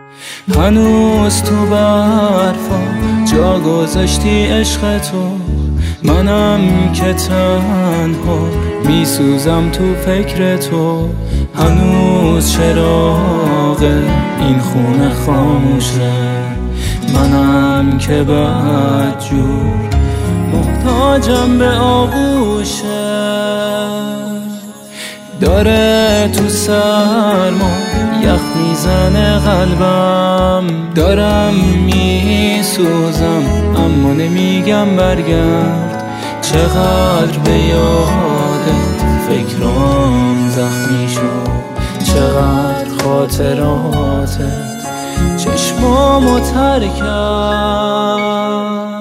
هنوز تو برفا جا گذاشتی عشق تو، منم که تنها میسوزم تو فکر تو. هنوز چراغ این خونه خاموشه، منم که بدجور محتاجم به آغوشه. داره تو سرما یخ میزنه قلبم، دارم میسوزم اما نمیگم برگرد. چقدر به یادت فکرام زخمی شد، چقدر خاطراتت چشمامو تر کرد.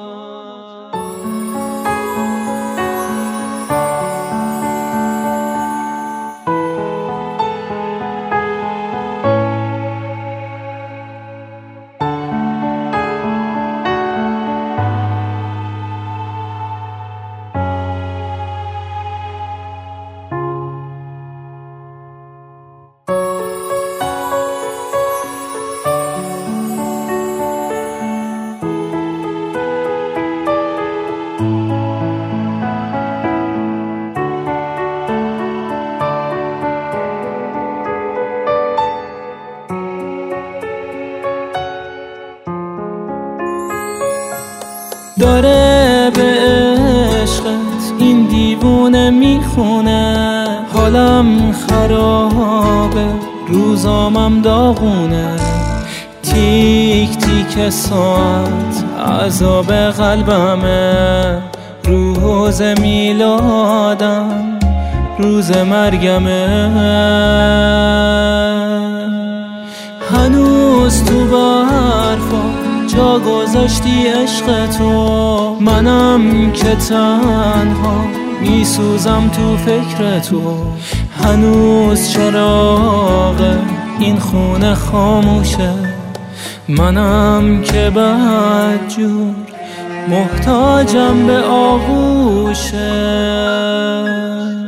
داره به عشقت این دیوونه میخونه، حالم خرابه روزامم داغونه. تیک تیک ساعت عذاب قلبمه، روز میلادم روز مرگمه. هنوز تو برفا جا گذاشتی عشق تو، منم که تنها میسوزم تو فکر تو. هنوز چراغ این خونه خاموشه، منم که بدجور محتاجم به آغوشه.